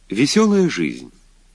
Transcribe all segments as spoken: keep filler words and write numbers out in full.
Веселая жизнь.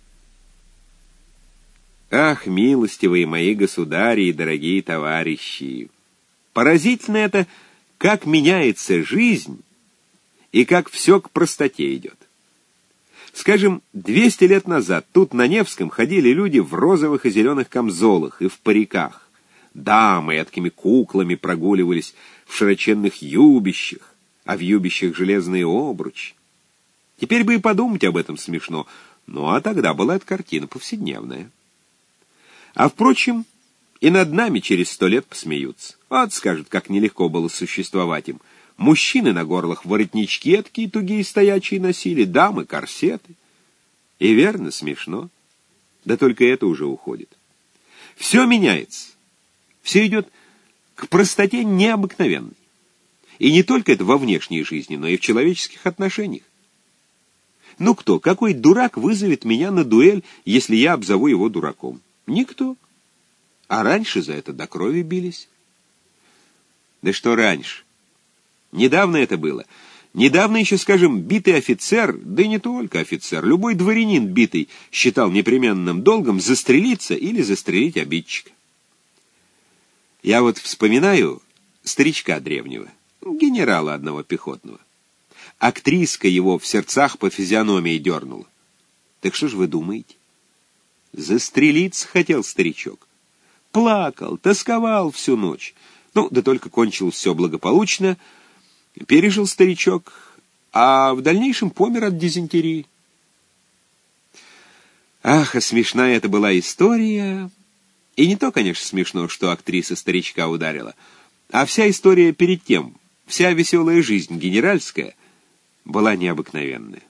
Ах, милостивые мои государи и дорогие товарищи! Поразительно это, как меняется жизнь и как все к простоте идет. Скажем, двести лет назад тут на Невском ходили люди в розовых и зеленых камзолах и в париках. Дамы эткими куклами прогуливались в широченных юбищах, а в юбищах железные обручи. Теперь бы и подумать об этом смешно, ну а тогда была эта картина повседневная. А впрочем, и над нами через сто лет посмеются. Вот, скажут, как нелегко было существовать им. Мужчины на горлах воротнички такие тугие стоячие носили, дамы корсеты. И верно, смешно. Да только это уже уходит. Все меняется. Все идет к простоте необыкновенной. И не только это во внешней жизни, но и в человеческих отношениях. Ну кто, какой дурак вызовет меня на дуэль, если я обзову его дураком? Никто. А раньше за это до крови бились. Да что раньше? Недавно это было. Недавно еще, скажем, битый офицер, да и не только офицер, любой дворянин битый считал непременным долгом застрелиться или застрелить обидчика. Я вот вспоминаю старичка древнего, генерала одного пехотного. Актриска его в сердцах по физиономии дернула. Так что ж вы думаете? Застрелиться хотел старичок. Плакал, тосковал всю ночь. Ну, да только кончилось все благополучно. Пережил старичок, а в дальнейшем помер от дизентерии. Ах, а смешная это была история. И не то, конечно, смешно, что актриса старичка ударила, а вся история перед тем, вся веселая жизнь генеральская была необыкновенная.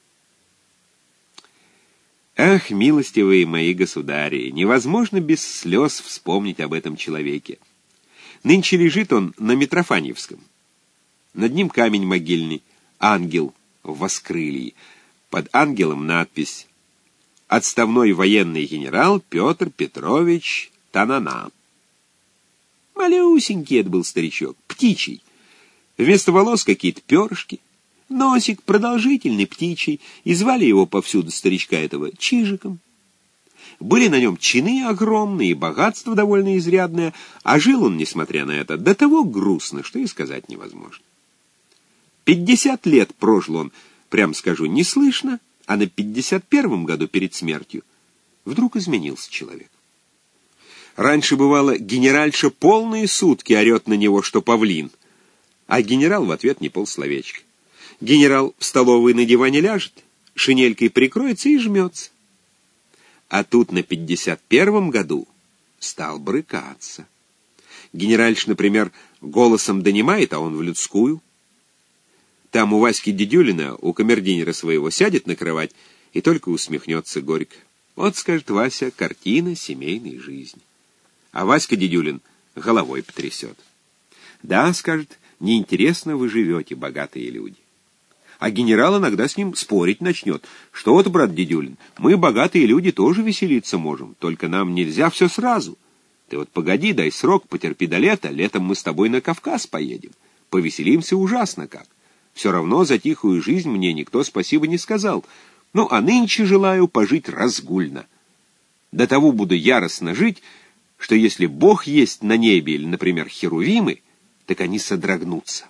Ах, милостивые мои государи, невозможно без слез вспомнить об этом человеке. Нынче лежит он на Митрофаньевском. Над ним камень могильный, ангел в воскрылье. Под ангелом надпись «Отставной военный генерал Петр Петрович Танана». Малюсенький это был старичок, птичий. Вместо волос какие-то перышки. Носик продолжительный, птичий, и звали его повсюду старичка этого Чижиком. Были на нем чины огромные, богатство довольно изрядное, а жил он, несмотря на это, до того грустно, что и сказать невозможно. Пятьдесят лет прожил он, прям скажу, неслышно, а на пятьдесят первом году перед смертью вдруг изменился человек. Раньше, бывало, генеральша полные сутки орет на него, что павлин, а генерал в ответ не полсловечка. Генерал в столовой на диване ляжет, шинелькой прикроется и жмется. А тут на пятьдесят первом году стал брыкаться. Генеральш, например, голосом донимает, а он в людскую. Там у Васьки Дедюлина, у камердинера своего, сядет на кровать и только усмехнется горько. Вот, скажет Вася, картина семейной жизни. А Васька Дедюлин головой потрясет. Да, скажет, неинтересно вы живете, богатые люди. А генерал иногда с ним спорить начнет. Что ты, брат Дедюлин, мы, богатые люди, тоже веселиться можем, только нам нельзя все сразу. Ты вот погоди, дай срок, потерпи до лета, летом мы с тобой на Кавказ поедем. Повеселимся ужасно как. Все равно за тихую жизнь мне никто спасибо не сказал. Ну, а нынче желаю пожить разгульно. До того буду яростно жить, что если Бог есть на небе или, например, херувимы, так они содрогнутся.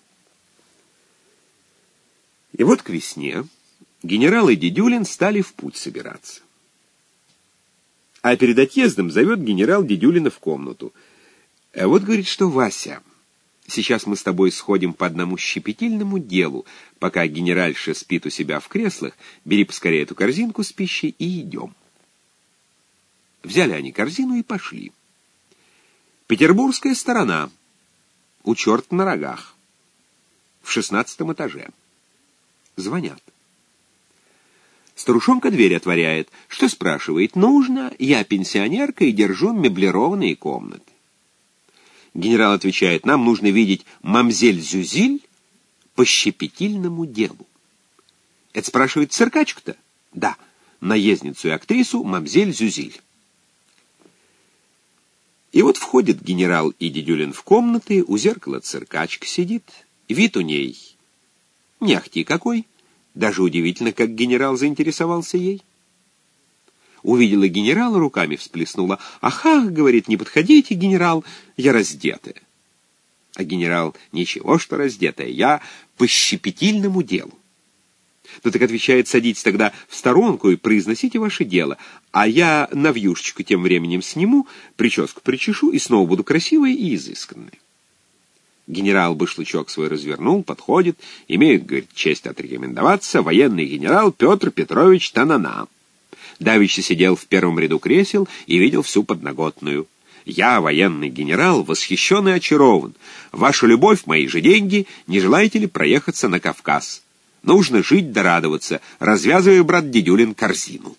И вот к весне генерал и Дедюлин стали в путь собираться. А перед отъездом зовет генерал Дедюлина в комнату. А вот говорит, что Вася, сейчас мы с тобой сходим по одному щепетильному делу, пока генеральша спит у себя в креслах, бери поскорее эту корзинку с пищей и идем. Взяли они корзину и пошли. Петербургская сторона, у черта на рогах, в шестнадцатом этаже. Звонят. Старушонка дверь отворяет. Что спрашивает? Нужно. Я пенсионерка и держу меблированные комнаты. Генерал отвечает, нам нужно видеть мамзель Зюзиль по щепетильному делу. Это спрашивает циркачку-то? Да, наездницу и актрису мамзель Зюзиль. И вот входит генерал и Дедюлин в комнаты, у зеркала циркачка сидит, вид у ней не ахти какой, Даже удивительно, как генерал заинтересовался ей. Увидела генерала, руками всплеснула. «Ах, ах, — говорит, — не подходите, генерал, я раздетая». А генерал: «Ничего, что раздетая, я по щепетильному делу». Ну так отвечает: «Садитесь тогда в сторонку и произносите ваше дело, а я навьюшечку тем временем сниму, прическу причешу и снова буду красивой и изысканной». Генерал башлычок свой развернул, подходит, имеет, говорит, честь отрекомендоваться, военный генерал Петр Петрович Танана. Давеча сидел в первом ряду кресел и видел всю подноготную. «Я, военный генерал, восхищен и очарован. Ваша любовь — мои же деньги. Не желаете ли проехаться на Кавказ? Нужно жить да радоваться. Развязывай, брат Дедюлин, корзину».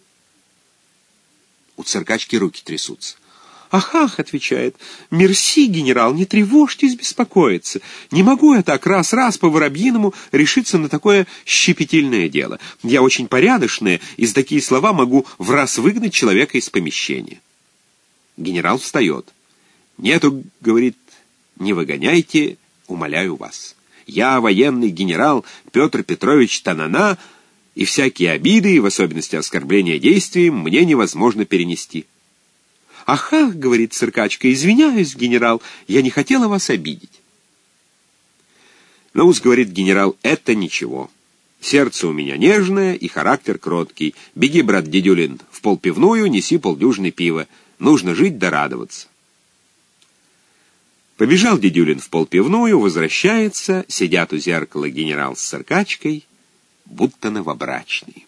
У циркачки руки трясутся. «Ах, ах, — отвечает, — мерси, генерал, не тревожьтесь беспокоиться. Не могу я так раз-раз по-воробьиному решиться на такое щепетильное дело. Я очень порядочная, и за такие слова могу в раз выгнать человека из помещения». Генерал встает. «Нету, — говорит, — не выгоняйте, умоляю вас. Я, военный генерал Петр Петрович Танана, и всякие обиды, в особенности оскорбления действием, мне невозможно перенести». «Ах, ах, — говорит циркачка, — извиняюсь, генерал, я не хотела вас обидеть». «Ну, — говорит генерал, — это ничего. Сердце у меня нежное и характер кроткий. Беги, брат Дедюлин, в полпивную, неси полдюжины пива. Нужно жить да радоваться». Побежал Дедюлин в полпивную, возвращается, сидят у зеркала генерал с циркачкой, будто новобрачные.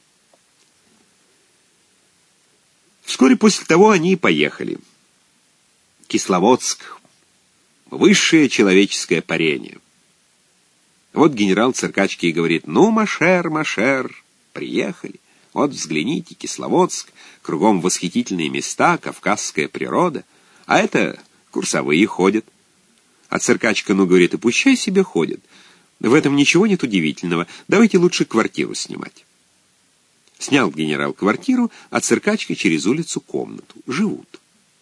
Вскоре после того они и поехали. Кисловодск. Высшее человеческое парение. Вот генерал циркачки и говорит: «Ну, машер, машер, приехали. Вот взгляните, Кисловодск, кругом восхитительные места, кавказская природа. А это курсовые ходят». А циркачка, ну, говорит, и пущай себе ходят. В этом ничего нет удивительного. Давайте лучше квартиру снимать. Снял генерал квартиру, а циркачка через улицу комнату. Живут.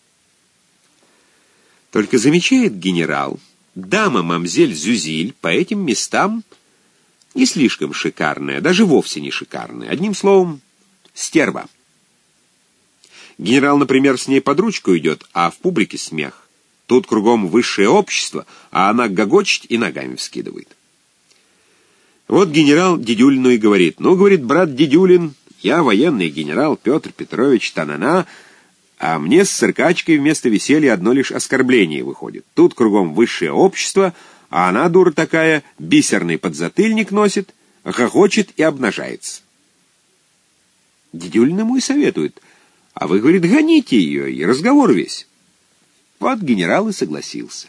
Только замечает генерал, дама мамзель Зюзиль по этим местам не слишком шикарная, даже вовсе не шикарная. Одним словом, стерва. Генерал, например, с ней под ручку идет, а в публике смех. Тут кругом высшее общество, а она гогочет и ногами вскидывает. Вот генерал Дедюлину и говорит: «Ну, — говорит, — брат Дедюлин, я военный генерал Петр Петрович Танана, а мне с циркачкой вместо веселья одно лишь оскорбление выходит. Тут кругом высшее общество, а она, дура такая, бисерный подзатыльник носит, хохочет и обнажается». Дедюлин ему и советует: «А вы, — говорит, — гоните ее, и разговор весь». Вот генерал и согласился.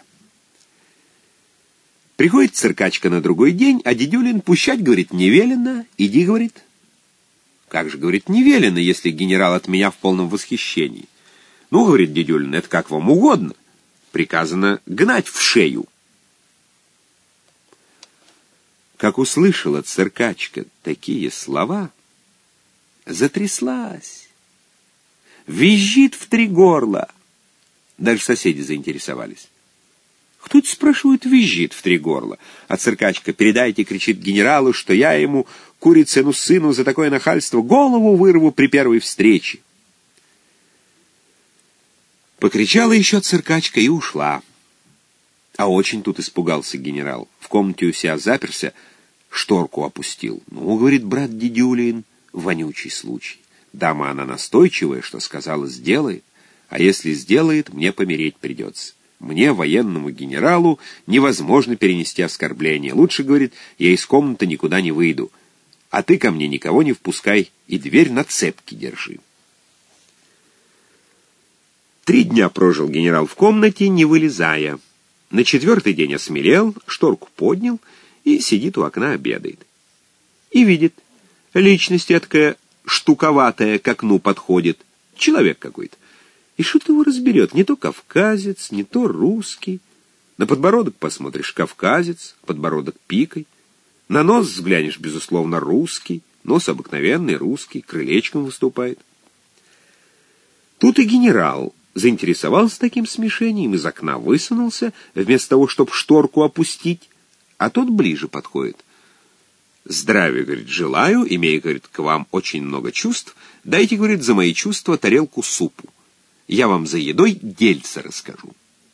Приходит циркачка на другой день, а Дедюлин: «Пущать, — говорит, — не велено, иди, — говорит». «Как же, — говорит, — не велено, если генерал от меня в полном восхищении?» «Ну, — говорит Дедюлин, — это как вам угодно. Приказано гнать в шею». Как услышала циркачка такие слова, затряслась, визжит в три горла. Даже соседи заинтересовались. «Кто это, — спрашивают, — визжит в три горла?» А циркачка: «Передайте, — кричит генералу, — что я ему, курицыну сыну, за такое нахальство голову вырву при первой встрече». Покричала еще циркачка и ушла. А очень тут испугался генерал. В комнате у себя заперся, шторку опустил. «Ну, — говорит, — брат Дедюлин, вонючий случай. Дама она настойчивая, что сказала, сделает. А если сделает, мне помереть придется. Мне, военному генералу, невозможно перенести оскорбление. Лучше, — говорит, — я из комнаты никуда не выйду. А ты ко мне никого не впускай и дверь на цепке держи». Три дня прожил генерал в комнате, не вылезая. На четвертый день осмелел, шторку поднял и сидит у окна, обедает. И видит, личность такая штуковатая к окну подходит, человек какой-то. И что-то его разберет, не то кавказец, не то русский. На подбородок посмотришь — кавказец, подбородок пикой. На нос взглянешь — безусловно, русский, нос обыкновенный, русский, крылечком выступает. Тут и генерал заинтересовался таким смешением, из окна высунулся, вместо того, чтобы шторку опустить, а тот ближе подходит. Здравия, говорит, желаю, имея, говорит, к вам очень много чувств, дайте, говорит, за мои чувства тарелку супу. Я вам за едой дельце расскажу.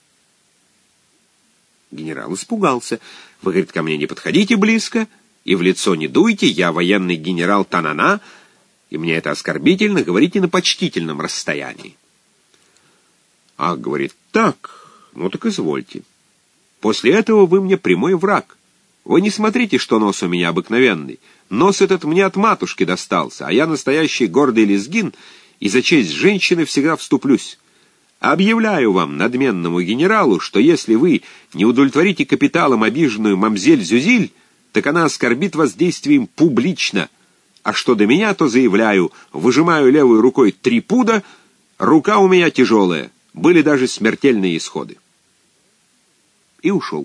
Генерал испугался. Вы, говорит, ко мне не подходите близко, и в лицо не дуйте, я военный генерал Танана, и мне это оскорбительно, говорите на почтительном расстоянии. А, говорит, так, ну так извольте. После этого вы мне прямой враг. Вы не смотрите, что нос у меня обыкновенный. Нос этот мне от матушки достался, а я настоящий гордый лезгин, и за честь женщины всегда вступлюсь. Объявляю вам, надменному генералу, что если вы не удовлетворите капиталом обиженную мамзель Зюзиль, так она оскорбит вас действием публично. А что до меня, то заявляю, выжимаю левой рукой три пуда, рука у меня тяжелая, были даже смертельные исходы. И ушел.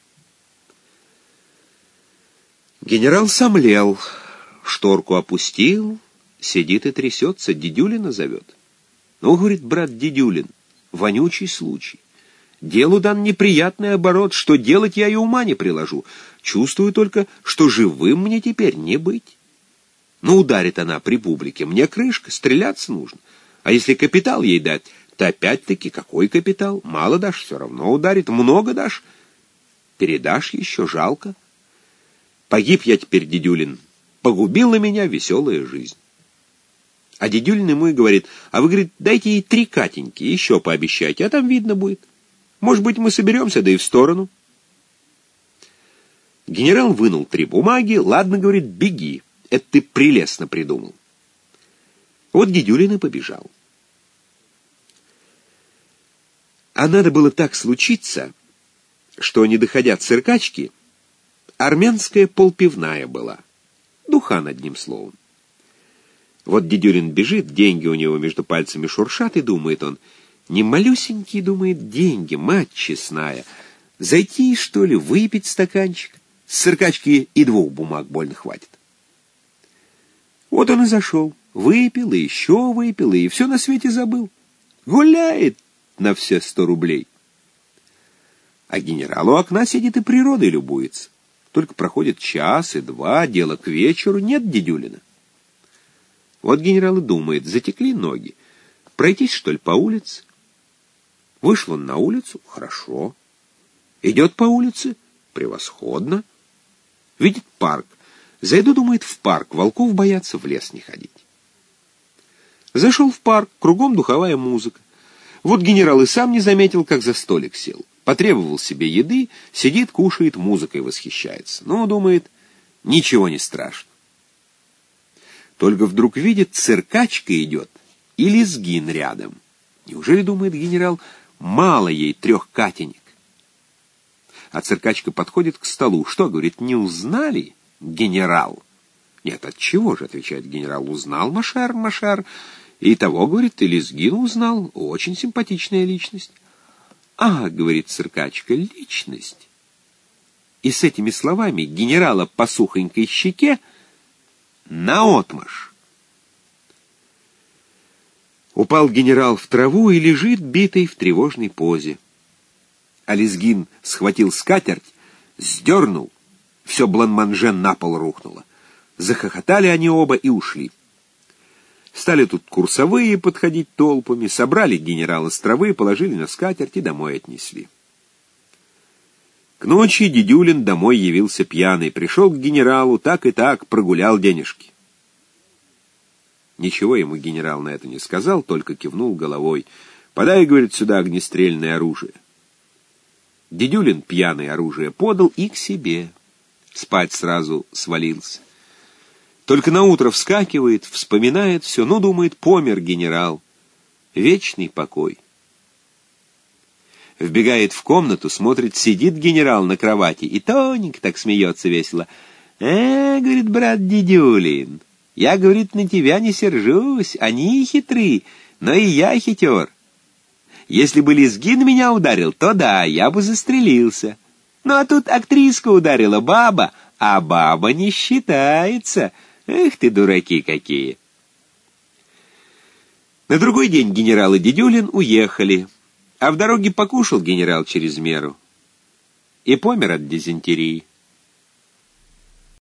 Генерал сомлел, шторку опустил, сидит и трясется, Дедюлина зовет. Ну, говорит, брат Дедюлин, вонючий случай. Делу дан неприятный оборот, что делать я и ума не приложу. Чувствую только, что живым мне теперь не быть. Ну, ударит она при публике, мне крышка, стреляться нужно. А если капитал ей дать, то опять-таки какой капитал? Мало дашь, все равно ударит, много дашь. Передашь еще, жалко. Погиб я теперь, Дедюлин, погубила меня веселая жизнь. А Дедюлин ему и говорит, а вы, говорит, дайте ей три Катеньки, еще пообещайте, а там видно будет. Может быть, мы соберемся, да и в сторону. Генерал вынул три бумаги, ладно, говорит, беги, это ты прелестно придумал. Вот Дедюлин и побежал. А надо было так случиться, что, не доходя циркачки, армянская полпивная была. Духан, одним словом. Вот Дедюлин бежит, деньги у него между пальцами шуршат, и думает он, не малюсенькие, думает, деньги, мать честная, зайти, что ли, выпить стаканчик? С циркачки и двух бумаг больно хватит. Вот он и зашел, выпил, и еще выпил, и все на свете забыл. Гуляет на все сто рублей. А генерал у окна сидит и природой любуется. Только проходит час и два, дело к вечеру, нет Дедюлина. Вот генерал и думает, затекли ноги. Пройтись, что ли, по улице? Вышел он на улицу, хорошо. Идет по улице, превосходно. Видит парк. Зайду, думает, в парк, волков боятся, в лес не ходить. Зашел в парк, кругом духовая музыка. Вот генерал и сам не заметил, как за столик сел. Потребовал себе еды, сидит, кушает, музыкой восхищается. Но, думает, ничего не страшно. Только вдруг видит, циркачка идет, и лезгин рядом. Неужели, думает генерал, мало ей трех Катенек? А циркачка подходит к столу. Что, говорит, не узнали, генерал? Нет, отчего же, отвечает генерал, узнал, Машар, Машар. И того, говорит, и лезгин узнал, очень симпатичная личность. А, говорит циркачка, личность. И с этими словами генерала по сухонькой щеке наотмашь. Упал генерал в траву и лежит битый в тревожной позе. А лезгин схватил скатерть, сдернул, все бланманже на пол рухнуло. Захохотали они оба и ушли. Стали тут курсовые подходить толпами, собрали генерала с травы, положили на скатерть и домой отнесли. К ночи Дедюлин домой явился пьяный, пришел к генералу, так и так прогулял денежки. Ничего ему генерал на это не сказал, только кивнул головой. «Подай, — говорит, — сюда огнестрельное оружие». Дедюлин пьяный оружие подал и к себе. Спать сразу свалился. Только наутро вскакивает, вспоминает все, ну, думает, помер генерал. Вечный покой. Вбегает в комнату, смотрит, сидит генерал на кровати и тоненько так смеется весело. «Э, — говорит, — брат Дедюлин, я, — говорит, — на тебя не сержусь, они хитры, но и я хитер. Если бы лезгин меня ударил, то да, я бы застрелился. Ну, а тут актриска ударила, баба, а баба не считается. Эх ты, дураки какие!» На другой день генерал и Дедюлин уехали, а в дороге покушал генерал через меру и помер от дизентерии.